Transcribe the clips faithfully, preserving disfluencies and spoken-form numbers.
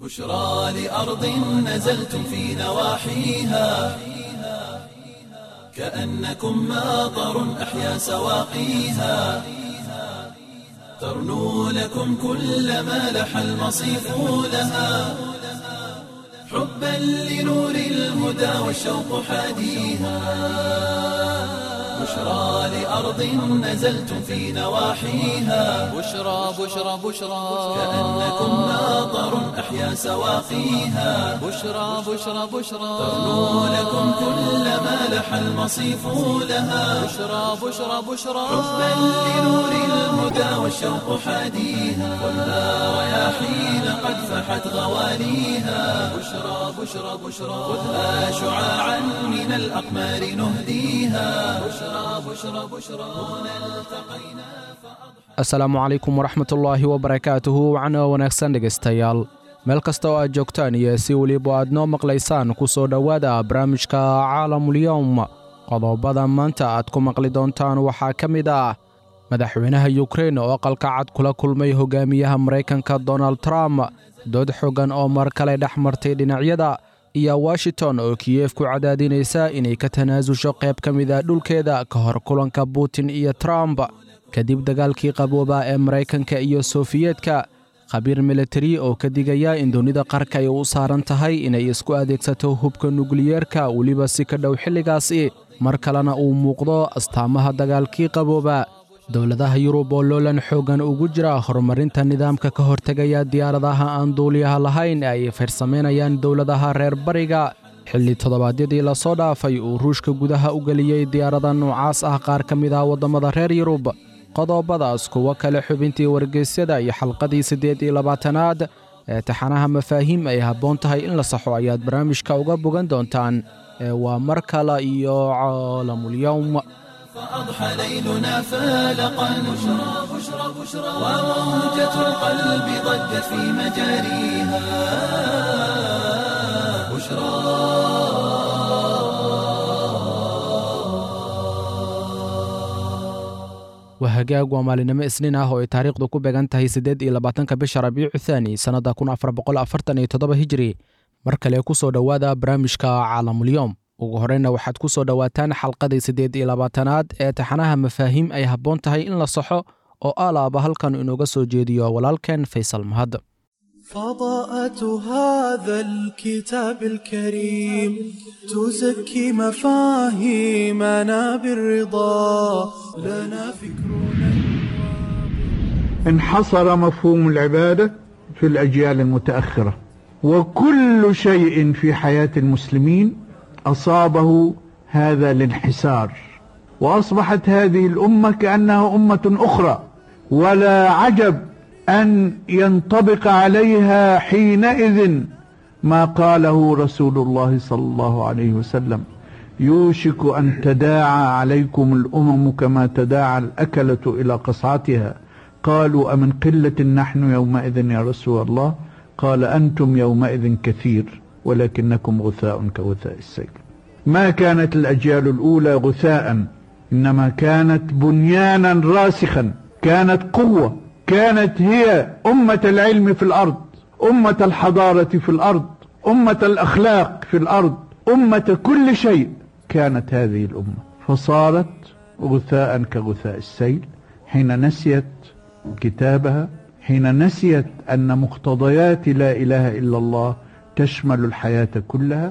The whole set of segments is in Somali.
بشرى لأرض نزلتم في نواحيها كأنكم ماطر أحيا سواقيها ترنو لكم كل ما لح المصيف لها حبا لنور الهدى والشوق حاديها بشرى لأرض نزلتم في نواحيها بشرى بشرى بشرى كأنكم ماطر أحيا سواقيها بشرى بشرى بشرى ترنو لكم كل ما لح المصيف لها بشرى بشرى بشرى حبا لنور الهدى والشوق حاديها والنار رياحين قد فحت غواليها بشرى بشرى بشرى خذها شعاعا من الأقمار نهديها بشرى بشرى بشرى هنا التقينا asalaamu calaykum waraxmatullaahi wabarakaatuhu wacna wanaagsan dhegaystayaal meel kasta oo aad joogtaan iyo si weliba aad noo maqlaysaan ku soo dhowaada barnaamijka caalamulyowm qodobada maanta aad ku maqli doontaan waxaa ka mid ah madaxweynaha yukrain oo aqalka cad kula kulmay hogaamiyaha maraykanka donald trump dood xogan oo mar kale dhex martay dhinacyada iyo washington oo kiyef ku cadaadinaysa inay ka tanaasusho qayb ka mid ah dhulkeeda ka hor kulanka putin iyo trump kadib dagaalkii qabooba ee maraykanka iyo sofiyeetka khabiir militari oo ka digaya in dunida qarka ay u saaran tahay inay isku adeegsato hubka nukliyeerka weliba si ka dhow xilligaasi mar kalena uu muuqdo astaamaha dagaalkii qabooba dowladaha yurub oo loolan xoogan ugu jira horumarinta nidaamka ka hortegaya diyaaradaha aan duuliyaha lahayn ay farsameynayaan dowladaha reer bariga xilli toddobaadyadii la soo dhaafay uu ruushka gudaha u geliyey diyaarada noocaas ah qaar ka mid ah waddamada reer yurub qodobadaas kuwa kale xubintii wargeysyada iyo xalqadii siddeed iyo labaatanaad ee taxanaha mafaahiim ay habboon tahay in la saxo ayaad barnaamijka uga bogan doontaan ee waa mar kale iyo caalamulyowm فأضحى ليلنا فالقا بشرى بشرى بشرى وموجة القلب ضجت في مجاريها بشرى wahagaag waa maalinimo isniin ah oo ay taariikhdu ku beegan tahay siddeed iyo labaatanka bisha rabiicu thaani sannadda kun afar boqol afartan iyo toddoba hijri mar kale ku soo dhowaada barnaamijka caalamulyowm ugu horreyna waxaad ku soo dhowaataan xalqadii siddeed iyo labaatanaad ee taxanaha mafaahiim ay habboon tahay in la saxo oo alaaba halkan inooga soo jeediyo walaalkeen faysal mahad فضاءة هذا الكتاب الكريم تزكي مفاهيمنا بالرضا لنا فكرنا انحصر مفهوم العبادة في الأجيال المتأخرة وكل شيء في حياة المسلمين أصابه هذا الانحسار وأصبحت هذه الأمة كأنها أمة أخرى ولا عجب أن ينطبق عليها حينئذ ما قاله رسول الله صلى الله عليه وسلم يوشك أن تداعى عليكم الأمم كما تداعى الأكلة إلى قصعتها قالوا أمن قلة نحن يومئذ يا رسول الله قال أنتم يومئذ كثير ولكنكم غثاء كغثاء السيل ما كانت الأجيال الأولى غثاء إنما كانت بنيانا راسخا كانت قوة كانت هي أمة العلم في الأرض أمة الحضارة في الأرض أمة الأخلاق في الأرض أمة كل شيء كانت هذه الأمة فصارت غثاء كغثاء السيل حين نسيت كتابها حين نسيت أن مقتضيات لا إله إلا الله تشمل الحياة كلها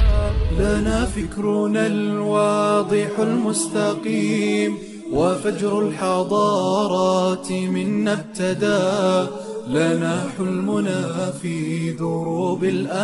لنا فكرنا الواضح المستقيم وفجر الحضارات منا ابتدى لنا حلمنا في دروب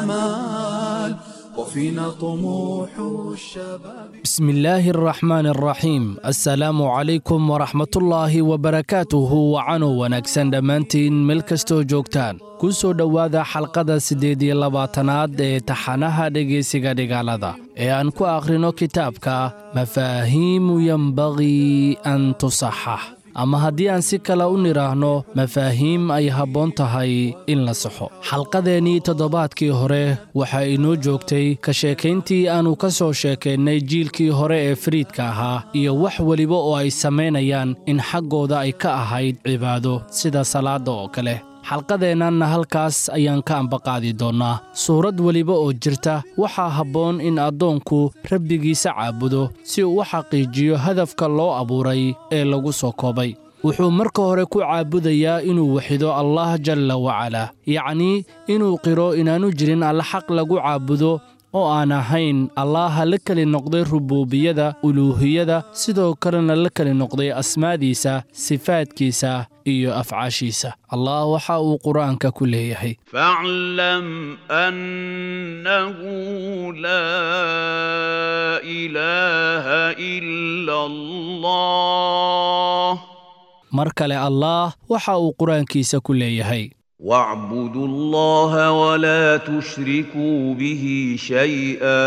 الأمال وفينا طموح الشباب. بسم الله الرحمن الرحيم. السلام عليكم ورحمة الله وبركاته وعنو ونكسن دمانتين ملكستو جوكتان kusoo dhowaada xalqada siddeed iyo labaatanaad ee taxanaha dhegaysiga dhigaalada ee aan ku akhrino kitaabka mafaahiimu yembagii an tusaxax ama haddii aan si kale u nidhaahno mafaahiim ay habboon tahay in la saxo. xalqadeennii toddobaadkii hore waxaa inoo joogtay ka sheekayntii aannu ka soo sheekaynay jiilkii hore ee fariidka ahaa iyo wax weliba oo ay samaynayaan in xaggooda ay ka ahayd cibaado sida salaadda oo kale. xalqadeennanna halkaas ayaan ka ambaqaadi doonnaa suurad weliba oo jirta waxaa habboon in addoonku rabbigiisa caabudo si uu u xaqiijiyo hadafka loo abuuray ee lagu soo koobay wuxuu marka hore ku caabudayaa inuu waxido allah jalla wacalaa yacnii inuu qiro inaanu jirin alla xaq lagu caabudo oo aan ahayn allaha la keli noqday rubuubiyada uluuhiyada sidoo kalena la keli noqday asmaadiisa sifaadkiisa iyo afcaashiisa allah waxa uu qur'aanka ku leeyahay fa'lam annahu laa ilaaha illa allah mar kale allah waxa uu qur'aankiisa ku leeyahay واعبدوا الله ولا تشركوا به شيئا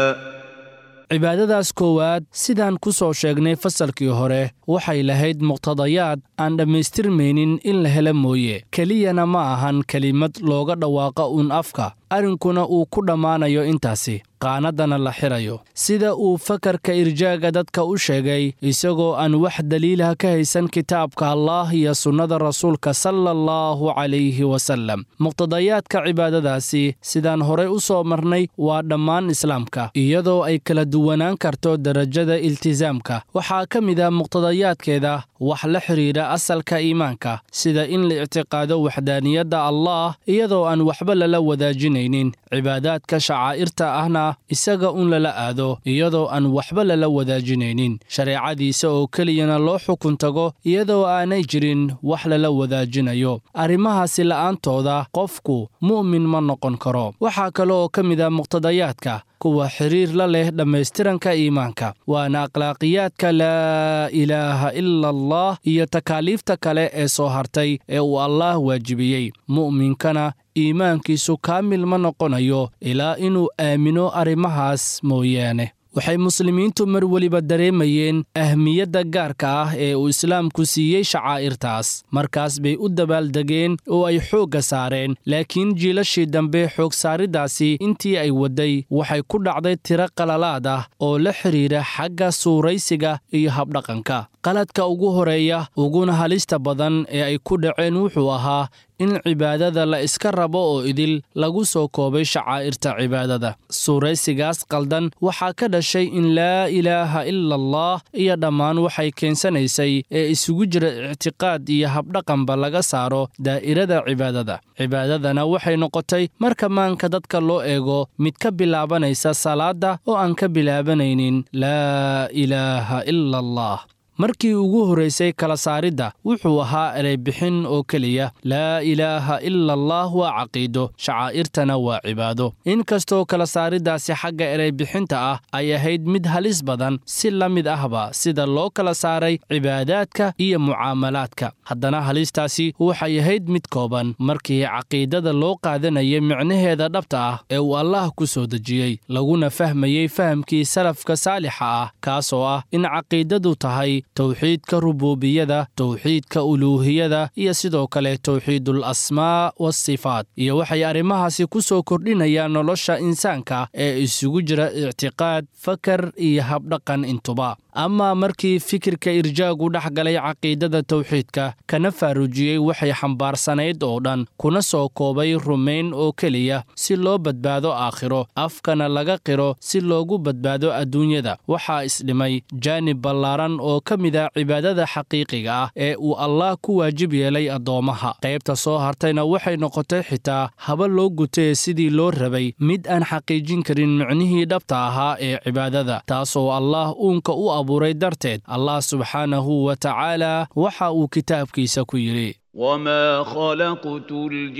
cibaadadaas koowaad sidaan ku soo sheegnay fasalkii hore waxay lahayd muqtadayaad aan dhammaystirmaynin in la helo mooye keliyana ma ahan kelimad looga dhawaaqa uun afka arrinkuna uu ku dhammaanayo intaasi qaanaddana la xirayo sida uu fakarka irjaaga dadka u sheegay isagoo aan wax daliilah ka haysan kitaabka allaah iyo sunnada rasuulka sala allahu calayhi wasallam muqtadayaadka cibaadadaasi sidaan horey u soo marnay waa dhammaan islaamka iyadoo ay kala duwanaan karto derajada iltisaamka waxaa ka mid ah muqtadayaadkeeda wax la xidhiidha asalka iimaanka sida in la ictiqaado waxdaaniyadda allaah iyadoo aan waxba lala wadaajinaynin cibaadaadka shacaa'irta ahna isaga un lala aado iyadoo aan waxba lala wadaajinaynin shareecadiisa oo keliyana loo xukun tago iyadoo aanay jirin wax lala wadaajinayo arrimahaasi la'aantooda qofku mu'min ma noqon karo waxaa kale oo ka mid ah muqtadayaadka kuwa xiriir la leh dhammaystiranka iimaanka waana akhlaaqiyaadka laa ilaaha ila allah iyo takaaliifta kale ee soo hartay ee uu allaah waajibiyey mu'minkana iimaankiisu kaamil ma noqonayo ilaa inuu aamino arrimahaas mooyaane waxay muslimiintu mar weliba dareemayeen ahmiyadda gaarka ah ee uu islaamku siiyey shacaa'irtaas markaas bay u dabaaldegeen oo ay xoogga saareen laakiin jiilashii dambe xoog saariddaasi intii ay wadday waxay ku dhacday tiro qalalaad ah oo la xidhiidha xagga suuraysiga iyo habdhaqanka qaladka ugu horeeya uguna halista badan ee ay ku dhaceen wuxuu ahaa in cibaadada la iska rabo oo idil lagu soo koobay shacaa'irta cibaadada suuraysigaas qaldan waxaa ka dhashay in laa ilaaha ila allah iyo dhammaan waxay keensanaysay ee isugu jira ictiqaad iyo habdhaqanba laga saaro daa'irada cibaadada cibaadadana waxay noqotay marka maanka dadka loo eego mid ka bilaabanaysa salaadda oo aan ka bilaabanaynin laa ilaaha ila allah markii ugu horraysay kala saaridda wuxuu ahaa ereybixin oo keliya laa ilaaha ila allah waa caqiido shacaa'irtana waa cibaado inkastoo kala saariddaasi xagga ereybixinta ah ay ahayd mid halis badan si la mid ahba sida loo kala saaray cibaadaadka iyo mucaamalaadka haddana halistaasi waxay ahayd mid kooban markii caqiidada loo qaadanayay micnaheeda dhabta ah ee uu allaah ku soo dejiyey laguna fahmayey fahamkii salafka saalixa ah kaasoo ah in caqiidadu tahay towxiidka rubuubiyada towxiidka uluuhiyada iyo sidoo kale towxiidul asmaa wasifaat iyo waxay arrimahaasi ku soo kordhinayaan nolosha insaanka ee isugu jira ictiqaad fakar iyo habdhaqan intuba amaa markii fikirka irjaagu dhex galay caqiidada towxiidka kana faarujiyey waxay xambaarsanayd oo dhan kuna soo koobay rumayn oo keliya si loo badbaado aakhiro afkana laga qiro si loogu badbaado adduunyada waxaa isdhimay jaanib ballaaran oo ka mid ah cibaadada xaqiiqiga ah ee uu allaah ku waajib yeelay addoommaha qaybta soo hartayna waxay noqotay xitaa haba loo gutee sidii loo rabay mid aan xaqiijin karin micnihii dhabta ahaa ee cibaadada taasoo allaah uunka u abuuray darteed allah subxaanahu wa tacaala waxa uu kitaabkiisa ku yidhi وما خلقت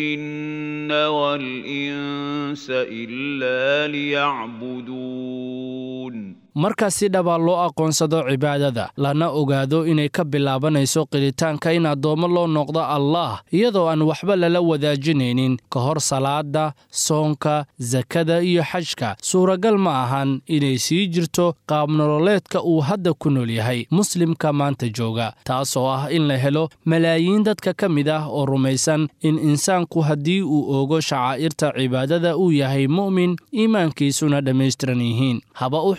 الجن والإنس إلا ليعبدون marka si dhaba loo aqoonsado cibaadada lana ogaado inay ka bilaabanayso qiritaanka in addoommo loo noqdo allaah iyadoo aan waxba lala wadaajinaynin ka hor salaada soonka sakada iyo xajka suuragal ma ahan inay sii jirto qaabnololeedka uu hadda ku nool yahay muslimka maanta jooga taasoo ah in la helo malaayiin dadka ka mid ah oo rumaysan in insaanku haddii uu oogo shacaa'irta cibaadada uu yahay mu'min iimaankiisuna dhammaystiran yihiin haba u xukunta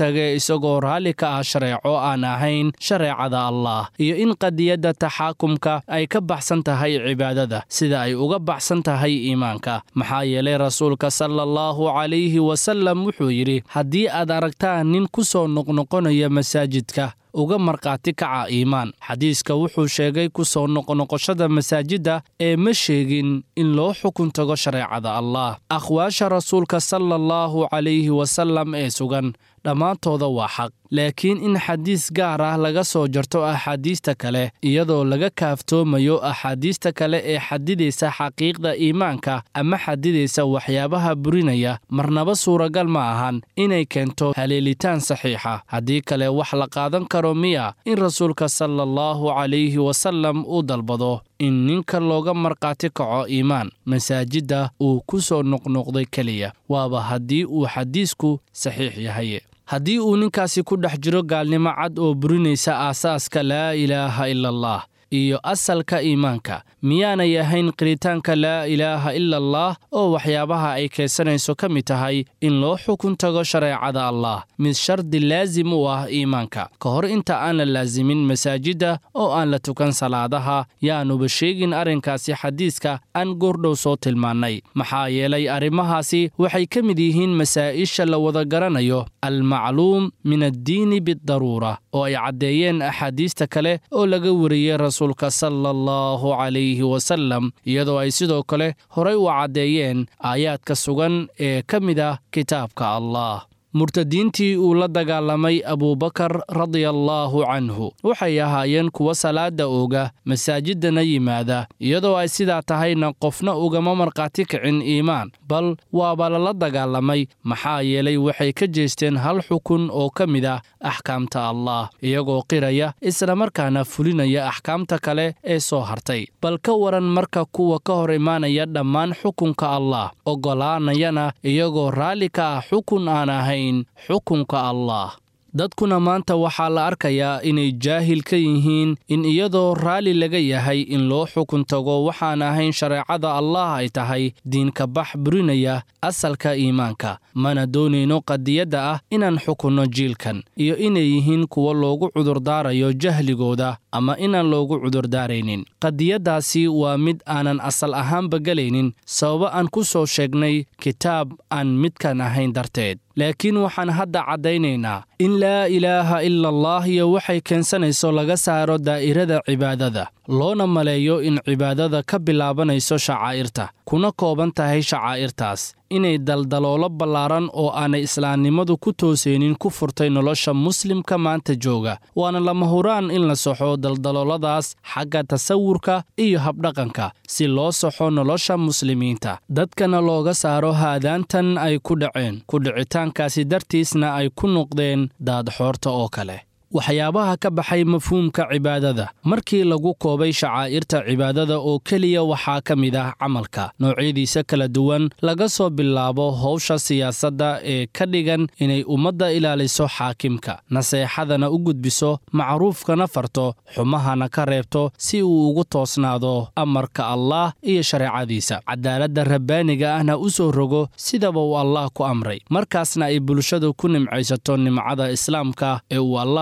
tagay isagoo raalli ka ah shareeco aan ahayn shareecada allah iyo in qadiyadda taxaakumka ay ka baxsan tahay cibaadada sida ay uga baxsan tahay iimaanka maxaa yeelay rasuulka sala allahu calayhi wasallam wuxuu yidhi haddii aad aragtaan nin ku soo noqnoqonaya masaajidka uga markhaati kaca iimaan xadiiska wuxuu sheegay ku soo noqnoqoshada masaajidda ee ma sheegin in loo xukun tago shareecada allah aqwaasha rasuulka sala allahu calayhi wasallam ee sugan dhammaantooda waa xaq laakiin in xadiis gaar ah laga soo jarto axaadiista kale iyadoo laga kaaftoomayo axaadiista kale ee xadidaysa xaqiiqda iimaanka ama xadidaysa waxyaabaha burinaya marnaba suuragal ma ahan inay keento haleelitaan saxiixa haddii kale wax la qaadan karo miya in rasuulka sala allahu calayhi wasallam uu dalbado in ninka looga markhaati kaco iimaan masaajidda uu ku soo noqnoqday keliya waaba haddii uu xadiisku saxiix yahay haddii uu ninkaasi ku dhex jiro gaalnimo cad oo burinaysa aasaaska laa ilaaha ila allah iyo asalka iimaanka miyaanay ahayn qiritaanka laa ilaaha ila allah oo waxyaabaha ay keensanayso ka mid tahay in loo xukun tago shareecada allah mid shardi laasim u ah iimaanka ka hor inta aan la laasimin masaajidda oo aan la tukan salaadaha yaanuba sheegin arrinkaasi xadiiska aan goordhow soo tilmaannay maxaa yeelay arrimahaasi waxay ka mid yihiin masaa'isha la wada garanayo almacluum min addiini bidaruura oo ay caddeeyeen axaadiista kale oo laga wariyey rasuulka sala allahu calayhi wasallam iyadoo ay sidoo kale horay u caddeeyeen aayaadka sugan ee ka mid ah kitaabka allah murtadiintii uu la dagaalamay abuubakar radiallaahu canhu waxay ahaayeen kuwa salaada ooga masaajidana yimaada iyadoo ay sidaa tahayna qofna ugama markhaati kicin iimaan bal waaba lala dagaalamay maxaa yeelay waxay ka jeesteen hal xukun oo ka mid ah axkaamta allah iyagoo qiraya islamarkaana fulinaya axkaamta kale ee soo hartay bal ka waran marka kuwa ka hor imaanaya dhammaan xukunka allah oggolaanayana iyagoo raalli ka ah xukun aan ahayn xukunka allah dadkuna maanta waxaa la arkayaa inay jaahil ka yihiin in iyadoo raalli laga yahay in loo xukun tago waxaan ahayn shareecada allah ay tahay diinka bax burinaya asalka iimaanka mana doonayno qadiyadda ah inaan xukunno jiilkan iyo inay yihiin kuwa loogu cudurdaarayo jahligooda ama inaan loogu cudurdaaraynin qadiyaddaasi waa mid aanan asal ahaanba gelaynin sababo aan ku soo sheegnay kitaab aan midkan ahayn darteed laakiin waxaan hadda caddaynaynaa in laa ilaaha ila allah iyo waxay keensanayso laga saaro daa'irada cibaadada loona maleeyo in cibaadada ka bilaabanayso shacaa'irta kuna kooban tahay shacaa'irtaas inay daldaloolo ballaaran oo aanay islaamnimadu ku toosaynin ku furtay nolosha muslimka maanta jooga waana lama huraan in la soxo daldalooladaas xagga tasawurka iyo habdhaqanka si loo soxo nolosha muslimiinta dadkana looga saaro haadaantan ay ku dhaceen ku dhicitaankaasi dartiisna ay ku noqdeen daadxoorta oo kale waxyaabaha ka baxay mafhuumka cibaadada markii lagu koobay shacaa'irta cibaadada oo keliya waxaa ka mid ah camalka noocyadiisa kala duwan laga soo bilaabo howsha siyaasadda ee ka dhigan inay ummadda ilaaliso xaakimka naseexadana u gudbiso macruufkana farto xumahana ka reebto si uu ugu toosnaado amarka allah iyo shareecadiisa cadaaladda rabbaaniga ahna u soo rogo sidaba uu allah ku amray markaasna ay bulshadu ku nimcaysato nimcada islaamka ee uu allah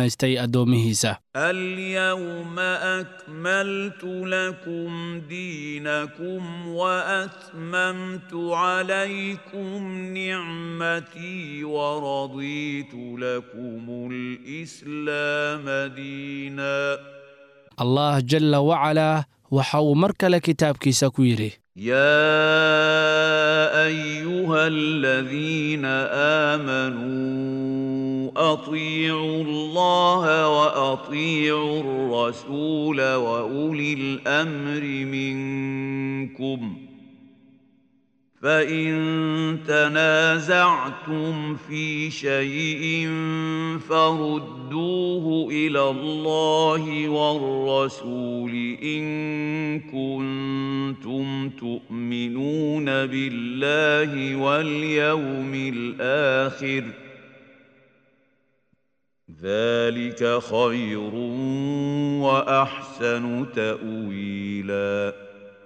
اليوم أكملت لكم دينكم وأتممت عليكم نعمتي ورضيت لكم الإسلام دينا الله جل وعلا وحو مركل كتاب كيسا كويري يا أيها الذين آمنوا أطيعوا الله وأطيعوا الرسول وأولي الأمر منكم فإن تنازعتم في شيء فردوه إلى الله والرسول إن كنتم تؤمنون بالله واليوم الآخر ذلك خير وأحسن تأويلا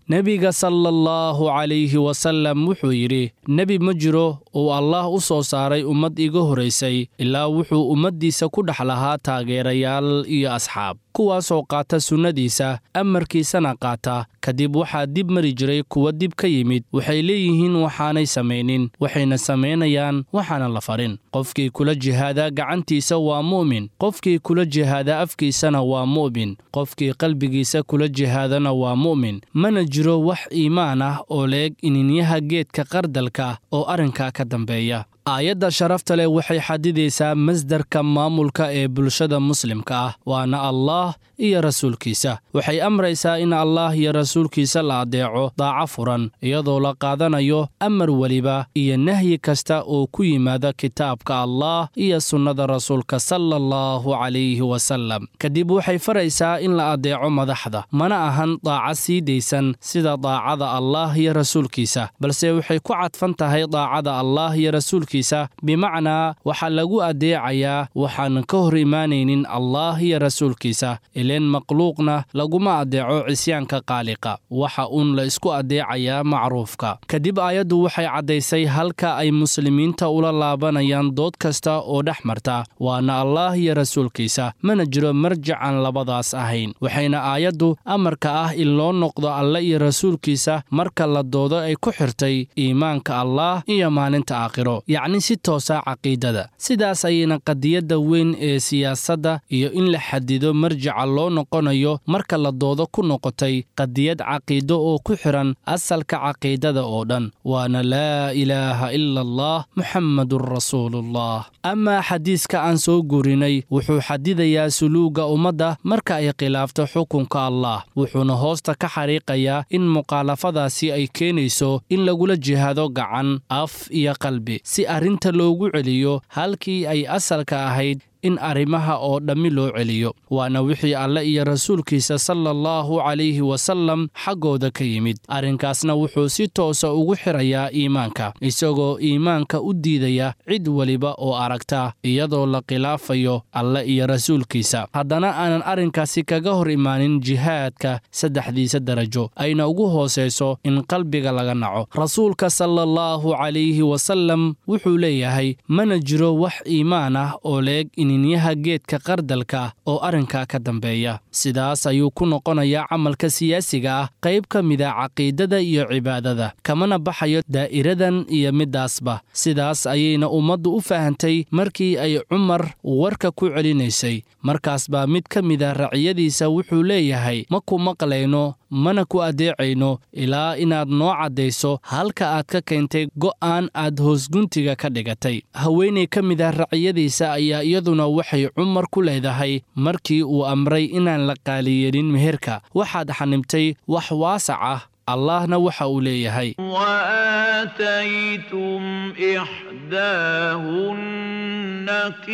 nebiga sala allahu calayhi wasallam wuxuu yidhi nebi ma jiro uu allaah u soo saaray ummad iga horaysay ilaa wuxuu ummaddiisa ku dhex lahaa taageerayaal iyo asxaab kuwaasoo qaata sunnadiisa amarkiisana qaata kadib waxaa dib mari jiray kuwa dib ka yimid waxay leeyihiin waxaanay samaynin waxayna samaynayaan waxaana la farin qofkii kula jihaada gacantiisa waa mu'min qofkii kula jihaada afkiisana waa mu'min qofkii qalbigiisa kula jihaadana waa mu'min mana jiro wax iimaan ah oo leeg ininyaha geedka qardalka oo arrinkaa ka dambeeya aayadda sharafta leh waxay xadidaysaa masdarka maamulka ee bulshada muslimka ah waana allaah iyo rasuulkiisa waxay amraysaa in allaah iyo rasuulkiisa la adeeco daaco furan iyadoo la qaadanayo amar weliba iyo nahyi kasta oo ku yimaada kitaabka allaah iyo sunnada rasuulka sala allahu calayhi wasallam kadib waxay faraysaa in la adeeco madaxda mana ahan daaco sii daysan sida daacada allaah iyo rasuulkiisa balse waxay ku cadfan tahay daacada allaah iyo rasuulkiisa bimacnaa waxaa lagu adeecayaa waxaan ka hor imaanaynin allaah iyo rasuulkiisa ileen makhluuqna laguma adeeco cisyaanka qaaliqa waxa uun la isku adeecayaa macruufka kadib aayaddu waxay caddaysay halka ay muslimiinta ula laabanayaan dood kasta oo dhex marta waana allaah iyo rasuulkiisa mana jiro marjacan labadaas ahayn waxayna aayaddu amarka ah in loo noqdo alle iyo rasuulkiisa marka la doodo ay ku xirtay iimaanka allaah iyo maalinta aakhiro yacni si toosa caqiidada sidaas ayayna qadiyadda weyn ee siyaasadda iyo in la xadido marjaca loo noqonayo marka la doodo ku noqotay qadiyad caqiido oo ku xiran asalka caqiidada oo dhan waana laa ilaaha ila allah muxammadun rasuulullah amaa xadiiska aan soo guurinay wuxuu xadidayaa suluuga ummadda marka ay khilaafto xukunka allaah wuxuuna hoosta ka xariiqayaa in mukhaalafadaasi ay keenayso in lagula jihaado gacan af iyo qalbi si arrinta loogu celiyo halkii ay asalka ahayd in arrimaha oo dhammi loo celiyo waana wixii alle iyo rasuulkiisa sala allahu calayhi wasallam xaggooda ka yimid arrinkaasna wuxuu si toosa ugu xirayaa iimaanka isagoo iimaanka u diidaya cid weliba oo aragta iyadoo la khilaafayo alle iyo rasuulkiisa haddana aanan arrinkaasi kaga hor imaanin jihaadka saddexdiisa darajo ayna ugu hoosayso in qalbiga laga naco rasuulka sala allahu calayhi wasallam wuxuu leeyahay mana jiro wax iimaan ah oo leeg yaha geedka qardalka oo arrinkaa ka dambeeya sidaas ayuu ku noqonayaa camalka siyaasiga ah qayb ka mida caqiidada iyo cibaadada kamana baxayo daa'iradan iyo middaasba sidaas ayayna ummaddu u fahantay markii ay cumar warka ku celinaysay markaas baa mid ka mida raciyadiisa wuxuu leeyahay ma ku maqlayno mana ku adeecayno ilaa inaad noo caddayso halka aad ka keentay go'aan aad hoosguntiga ka dhigatay haweenay ka mid ah raciyadiisa ayaa iyaduna waxay cumar ku leedahay markii uu amray inaan la qaaliyeelin meherka waxaad xanibtay wax waasac ah allahna waxa uu leeyahay وآتيتم إحداهن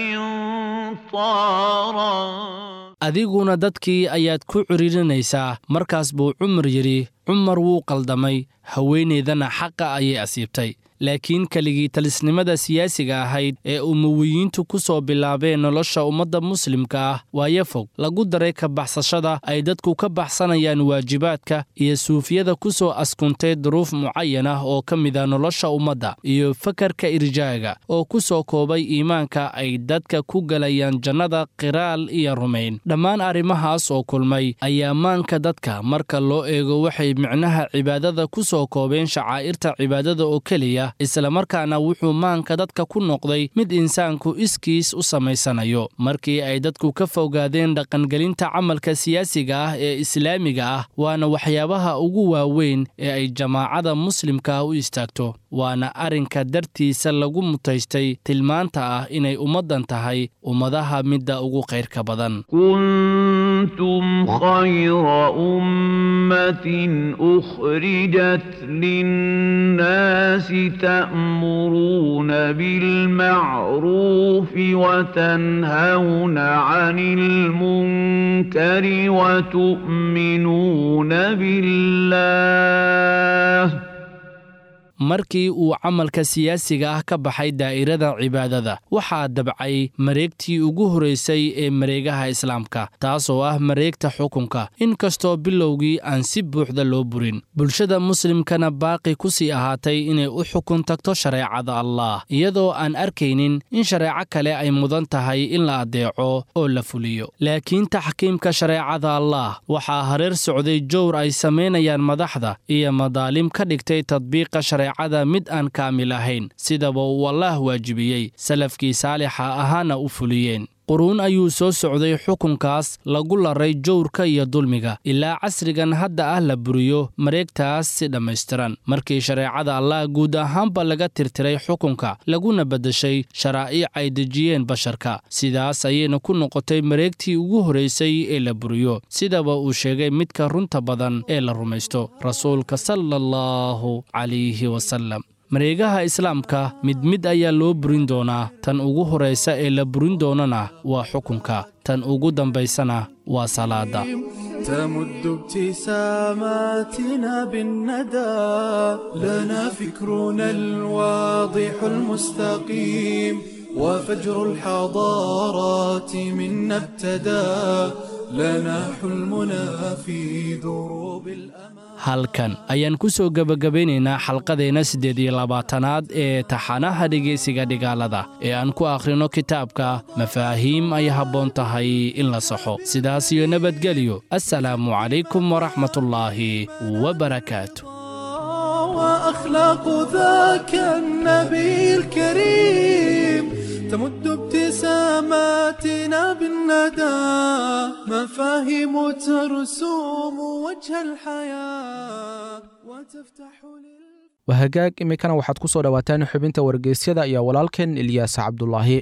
قنطارا adiguna dadkii ayaad ku ciriirinaysaa markaas buu cumar yidhi cumar wuu qaldamay haweenaydana xaqa ayay asiibtay laakiin keligii talisnimada siyaasiga ahayd ee umawiyiintu ku soo bilaabeen nolosha ummadda muslimka ah waayo fog lagu daray ka baxsashada ay dadku ka baxsanayaan waajibaadka iyo suufiyada ku soo askuntay duruuf mucayan ah oo ka mida nolosha ummadda iyo fakarka irjaaga oo ku soo koobay iimaanka ay dadka ku galayaan jannada qiraal iyo rumayn dhammaan arrimahaas oo kulmay ayaa maanka dadka marka loo eego waxay micnaha cibaadada ku soo koobeen shacaa'irta cibaadada oo keliya isla markaana wuxuu maanka dadka ku noqday mid insaanku iskiis u samaysanayo markii ay dadku ka fogaadeen dhaqangelinta camalka siyaasiga ah ee islaamiga ah waana waxyaabaha ugu waaweyn ee ay jamaacada muslimka u istaagto waana arrinka dartiisa lagu mutaystay tilmaanta ah inay ummaddan tahay ummadaha midda ugu khayrka badan كنتم خير أمة أخرجت للناس تأمرون بالمعروف وتنهون عن المنكر وتؤمنون بالله markii uu camalka siyaasiga ah ka baxay daa'irada cibaadada waxaa dabcay mareegtii ugu horeysay ee mareegaha islaamka taasoo ah mareegta xukunka inkastoo bilowgii aan si buuxda loo burin bulshada muslimkana baaqi ku sii ahaatay inay u xukun tagto shareecada allah iyadoo aan arkaynin in shareeco kale ay mudan tahay in la adeeco oo la fuliyo laakiin taxkiimka shareecada allah waxaa hareer socday jowr ay samaynayaan madaxda iyo madaalim ka dhigtay tadbiiqa shareecada mid aan kaamil ahayn sidaba uu allaah waajibiyey salafkii saalixa ahaana u fuliyeen quruun ayuu soo socday xukunkaas lagu laray jowrka iyo dulmiga ilaa casrigan hadda ah la buriyo mareegtaas si dhammaystiran markii shareecada allah guud ahaanba laga tirtiray xukunka laguna beddeshay sharaa'iic ay dejiyeen basharka sidaas ayayna ku noqotay mareegtii ugu horeysay ee la buriyo sidaba uu sheegay midka runta badan ee la rumaysto rasuulka sala allahu calayhi wasallam mareegaha islaamka mid mid ayaa loo burin doonaa tan ugu horaysa ee la burin doonana waa xukunka tan ugu dambaysana waa salaada تمد ابتساماتنا بالندى لنا فكرنا الواضح المستقيم وفجر الحضارات منا ابتدى لنا حلمنا في دروب الأمان halkan ayaan ku soo gabagabeynaynaa xalqadeena siddeed iyo labaatanaad ee taxanaha dhegaysiga dhigaalada ee aan ku akhrino kitaabka mafaahiim ay habboon tahay in la saxo sidaas iyo nabadgelyo assalaamu calaykum waraxmatullaahi wabarakaatu وأخلاق ذاك النبي الكريم تمد ابتساماتنا بالندى مفاهيم ترسوم وجه الحياة وتفتح لل wahagaag iminkana waxaad ku soo dhawaataan xubinta wargeysyada iyo walaalkeen Ilyaas Cabdullaahi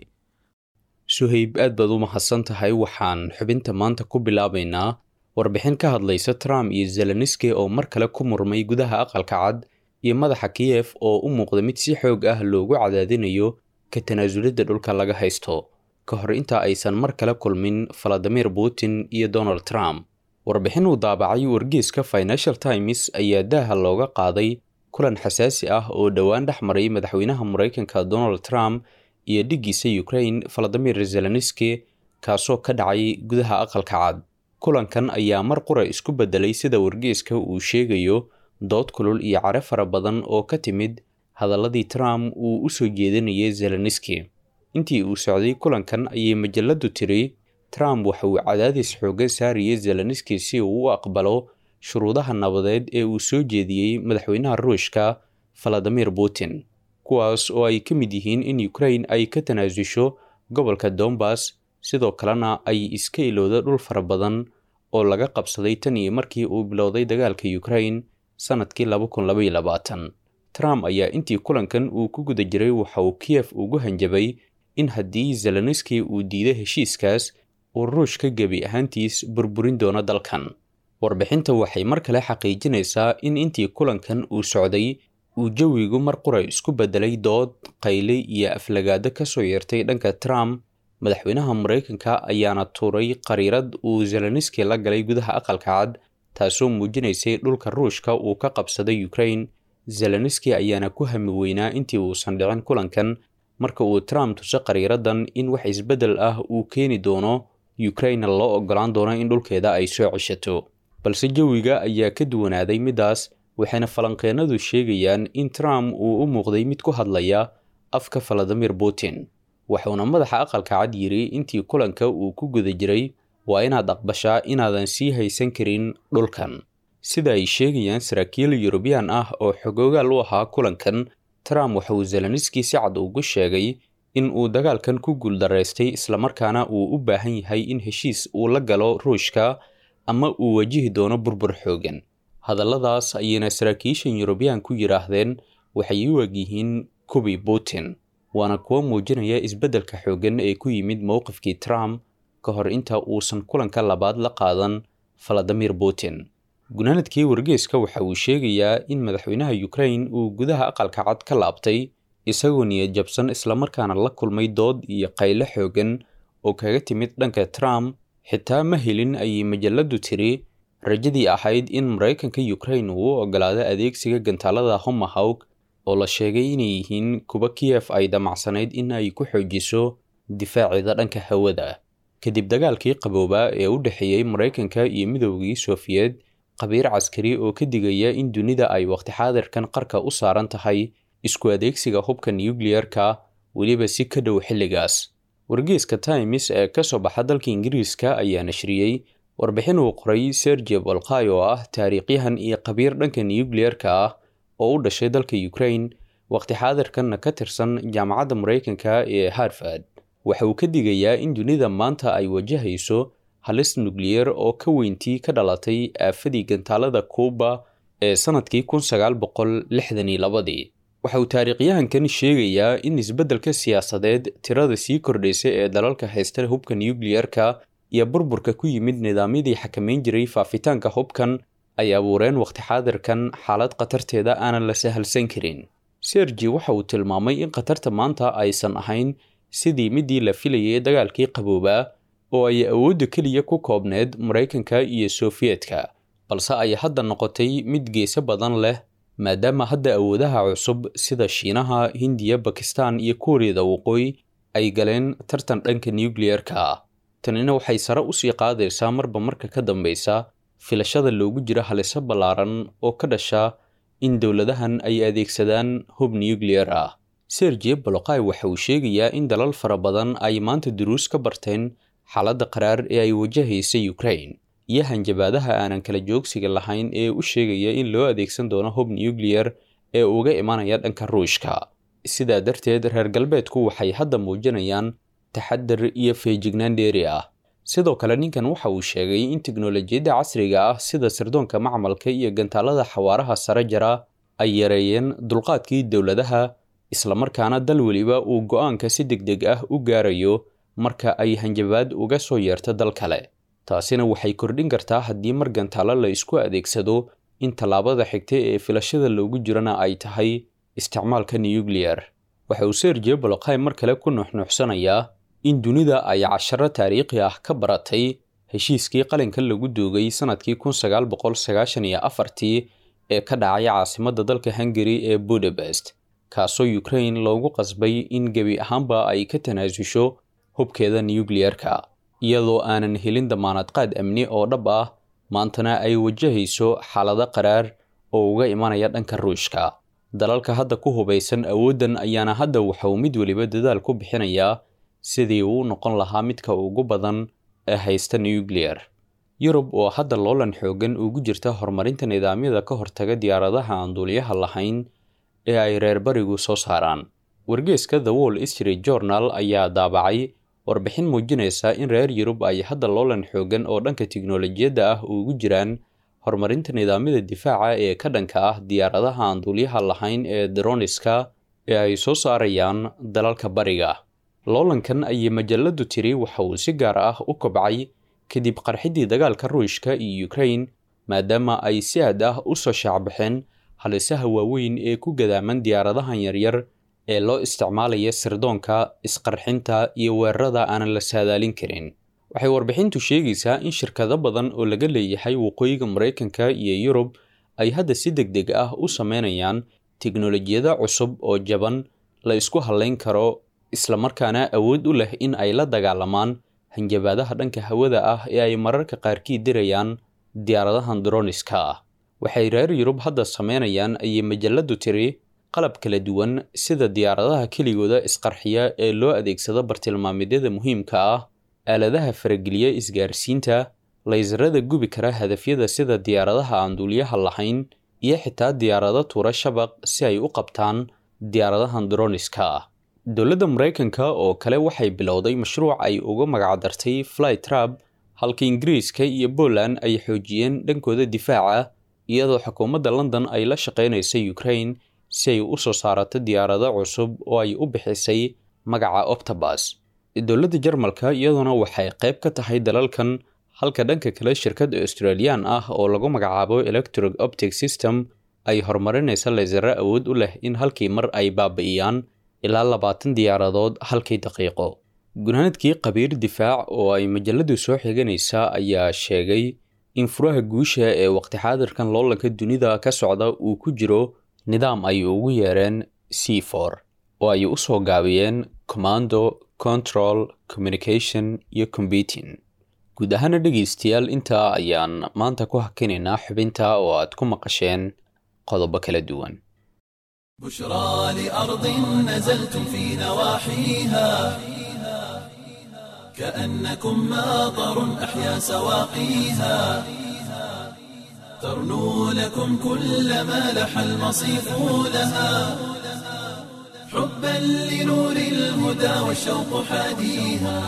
Suhayb aad baad u mahadsan tahay waxaan xubinta maanta ku bilaabaynaa warbixin ka hadlaysa Trump iyo Zelensky oo mar kale ku murmay gudaha aqalka cad iyo madaxa Kiev oo u muuqda mid si xoog ah loogu cadaadinayo ka tanaasulida dhulka laga haysto ka hor inta aysan mar kale kulmin Vladimir Putin iyo Donald Trump warbixin uu daabacay wargeyska Financial Times ayaa daaha looga qaaday kulan xasaasi ah oo dhawaan dhexmaray madaxweynaha Mareykanka Donald Trump iyo dhigiisa Ukraine Vladimir Zelensky kaasoo ka dhacay gudaha aqalka cad kulankan ayaa mar qura isku bedelay sida wargeyska uu sheegayo dood kulul iyo care fara badan oo ka timid hadalladii Trump uu u soo jeedinayay Zelensky intii uu socday kulankan ayay majaladu tiri Trump waxa uu cadaadis xooggan saarayay Zelensky si uu u aqbalo shuruudaha nabadeed ee uu soo jeediyay madaxweynaha Ruushka Vladimir Putin kuwaas oo ay ka mid yihiin in Ukraine ay ka tanaasusho gobolka Donbass sidoo kalena ay iska ilowda dhul fara badan oo laga qabsaday tan iyo markii uu bilowday dagaalka Ukraine sanadkii laba kun laba iyo labaatan Trump ayaa intii kulankan uu ku guda jiray waxa uu Kiev ugu hanjabay in haddii Zelensky uu diiday heshiiskaas uu Ruushka gebi ahaantiis burburin doono dalkan warbixinta waxay mar kale xaqiijinaysaa in intii kulankan uu socday uu jawigu mar qura isku bedelay dood qayle iyo aflagaado ka soo yeertay dhanka Trump madaxweynaha Mareykanka ayaana tuuray qariirad uu Zelensky la galay gudaha aqalka cad taasoo muujinaysay dhulka Ruushka uu ka qabsaday Ukraine Zelensky ayaana ku hami weynaa intii uu san dhicin kulankan marka uu Trump tusay qariiradan in wax isbedel ah uu keeni doono Ukraine loo ogolaan doono in dhulkeeda ay soo ceshato balse jawiga ayaa ka duwanaaday midaas waxayna falanqeynadu sheegayaan in Trump uu u muuqday mid ku hadlaya afka Vladimir Putin waxaana madaxa aqalka cad yiri intii kulanka uu ku guda jiray waa inaad aqbashaa inaadan sii haysan karin dhulkan sida ay sheegayaan saraakiil European ah oo xogoogaal u ahaa kulankan Trump waxa uu Zelensky si cad ugu sheegay in uu dagaalkan ku guuldareystay isla markaana uu u baahan yahay in heshiis uu la galo Ruushka ama uu wajihi doono burbur xoogan hadalladaas ayayna saraakiisha European ku yiraahdeen waxay u wajhiin kubi Putin waana kuwa muujinaya isbedelka xoogan ee ku yimid mowqifkii Trump ka hor inta uusan kulanka labaad la qaadan Vladimir Putin gunaanadkii wargeyska waxa uu sheegayaa in madaxweynaha Ukraine uu gudaha aqalka cad ka laabtay isagoo niyad jabsan isla markaana la kulmay dood iyo qayle xoogan oo kaga timid dhanka Trump xitaa ma helin ay majaladu tiri rajadii ahayd in Mareykanka Ukraine uu ogolaado adeegsiga gantaalada Tomahawk oo la sheegay inay yihiin kuwa Kiev ay damacsanayd in ay ku xoojiso difaaceeda dhanka hawada kadib dagaalkii qaboobaa ee u dhexeeyay Mareykanka iyo Midowgii Sofiyeed. qabiir caskari oo ka digaya in dunida ay waqti xaadirkan qarka u saaran tahay isku adeegsiga hubka nuclear-ka weliba si ka dhow xilligaas. wargeyska Times ee ka soo baxa dalka Ingiriiska ayaa nashriyay warbixin uu qoray Sergey Volkay oo ah taariikhyahan iyo qabiir dhanka nuclear-ka ah oo u dhashay dalka Ukraine waqti xaadirkanna ka tirsan jaamacadda Mareykanka ee Harvard. waxa uu ka digayaa in dunida maanta ay wajahayso halis nuclear oo ka weyntii ka dhalatay aafadii gantaalada Cuba ee sanadkii kun sagaal boqol lixdan iyo laba. waxa uu taariikhyahankan sheegayaa in isbeddelka siyaasadeed tirada sii kordhaysay ee dalalka haysta hubka nuclear-ka iyo burburka ku yimid nidaamyadii xakameyn jiray faafitaanka hubkan ay abuureen waqti xaadirkan xaalad khatarteeda aanan la sahalsan karin. Sergey waxa uu tilmaamay in khatarta maanta aysan ahayn sidii midii la filayay dagaalkii qaboobaa oo ay awoodda keliya ku koobneed Mareykanka iyo Sofiyeedka, balse ay hadda noqotay mid geeso badan leh maadaama hadda awoodaha cusub sida Shiinaha, Hindiya, Bakistan iyo Kuuriyada Waqooyi ay galeen tartan dhanka nuclear-ka ah. tanina waxay sare u sii qaadaysaa marba marka ka dambeysa filashada loogu jiro haliso ballaaran oo ka dhasha in dowladahan ay adeegsadaan hub nuclear ah. Sergey Volkay waxa uu sheegayaa in dalal fara badan ay maanta duruus ka barteen xaaladda qaraar ee ay wajahaysa Ukraine iyo hanjabaadaha aanan kala joogsiga lahayn ee u sheegaya in loo adeegsan doono hub nuclear ee uga imanaya dhanka Ruushka. sidaa darteed reer galbeedku waxay hadda muujinayaan taxaddar iyo feejignaan dheeri ah. sidoo kale ninkan waxa uu sheegay in tiknoolajiyadda casriga ah sida sirdoonka macmalka iyo gantaalada xawaaraha sare jara ay yareeyeen dulqaadkii dowladaha, isla markaana dal waliba uu go'aanka si degdeg ah u gaarayo marka ay hanjabaad uga soo yeerto dal kale. taasina waxay kordhin kartaa haddii mar gantaalo la isku adeegsado in tallaabada xigta ee filashada loogu jirana ay tahay isticmaalka nuclear. waxa uu Sergey Volkay mar kale ku nuuxnuuxsanayaa in dunida ay casharo taariikhi ah ka baratay heshiiskii qalinka lagu doogay sanadkii kun sagaal boqol sagaashan iyo afar ee ka dhacay caasimadda dalka Hungary ee Budapest, kaasoo Ukraine loogu qasbay in gebi ahaanba ay ka tanaasusho hubkeeda nuclear-ka iyadoo aanan helin damaanad qaad amni oo dhab ah. maantana ay wajahayso xaalado qaraar oo uga imanaya dhanka Ruushka. dalalka hadda ku hubaysan awooddan ayaana hadda waxa uu mid waliba dadaal ku bixinayaa sidii uu noqon lahaa midka ugu badan ee haysta nuclear. Yurub oo hadda loolan xoogan ugu jirta horumarinta nidaamyada ka hortaga diyaaradaha aan duuliyaha lahayn ee ay reer barigu soo saaraan. wargeyska The Wall Street Journal ayaa daabacay warbixin muujinaysa in reer Yurub ay hadda loolan xoogan oo dhanka tiknoolajiyadda ah ugu jiraan horumarinta nidaamyada difaaca ee ka dhanka ah diyaaradaha aan duuliyaha lahayn ee droniska ee ay soo saarayaan dalalka bariga. loolankan ayay majalladu tiri waxa uu si gaar ah u kobcay kadib qarxidii dagaalka Ruushka iyo Ukraine maadaama ay si aad ah u soo shaacbaxeen halisaha waaweyn ee ku gadaaman diyaaradahan yaryar ee loo isticmaalaya sirdoonka, isqarxinta iyo weerarada aanan la saadaalin karin. waxay warbixintu sheegaysaa in shirkado badan oo laga leeyahay waqooyiga Mareykanka iyo Yurub ay hadda si degdeg ah u sameynayaan tiknoolajiyada cusub oo jaban, la isku halayn karo, isla markaana awood u leh in ay la dagaalamaan hanjabaadaha dhanka hawada ah ee ay mararka qaarkii dirayaan diyaaradahan droniska ah. waxay reer Yurub hadda sameynayaan ayay majalladu tiri qalab kala duwan sida diyaaradaha keligooda isqarxiya ee loo adeegsado bartilmaameedyada muhiimka ah, aaladaha farageliya isgaarsiinta, laysarada gubi kara hadafyada sida diyaaradaha aan duuliyaha lahayn iyo xitaa diyaarado tuura shabaq si ay u qabtaan diyaaradahan droniska ah. dowladda Mareykanka oo kale waxay bilowday mashruuc ay uga magacdartay Flytrap, halka Ingiriiska iyo Poland ay xoojiyeen dhankooda difaaca iyadoo xukuumadda London ay la shaqeynayso Ukraine si ay u soo saarato diyaarado cusub oo ay u bixisay magaca Optabus. dowladda Jarmalka iyaduna waxay qayb ka tahay dalalkan, halka dhanka kale shirkad Australian ah oo lagu magacaabo Electro Optic System ay horumarinaysa laysaro awood u leh in halkii mar ay baabi'iyaan ilaa labaatan diyaaradood halkii daqiiqo. gunaanadkii qabiir difaac oo ay majalladu soo xiganaysa ayaa sheegay in furaha guusha ee waqti xaadirkan loolanka dunida ka socda uu ku jiro nidaam ay ugu yeereen C four oo ay u soo gaabiyeen Commando, Control, Communication iyo Computing. guud ahaana dhegeystayaal intaa ayaan maanta ku hakinaynaa xubinta oo aad ku maqasheen qodobo kala duwan. بشرى لأرض نزلتم في نواحيها كأنكم ماطر أحيا سواقيها ترنو لكم كل ما لح المصيف لها حبا لنور الهدى والشوق حاديها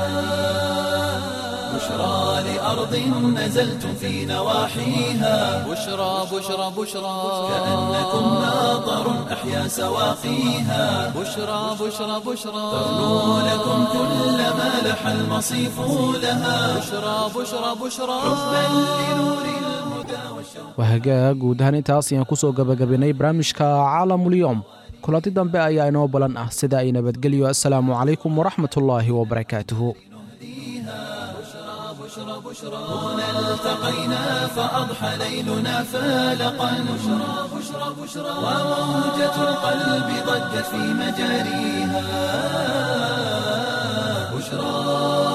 بشرى لأرض نزلتم في نواحيها بشرى بشرى بشرى كأنكم ماطر أحيا سواقيها بشرى بشرى بشرى ترنو لكم كل ما لح المصيف لها بشرى بشرى بشرى حبا لنور الهدى والشوق. wahagaag guud ahaan intaas ayaan kusoo gabagabaynay barnaamijka caalamulyoom. kulanti dambe ayaa inoo balan ah sida ay nabadgelyo. assalaamu calaykum waraxmatullaahi wabarakaatuhu. هنا التقينا فأضحى ليلنا فالقا بشرى بشرى بشرى وموجة القلب ضجت في مجاريها بشرى.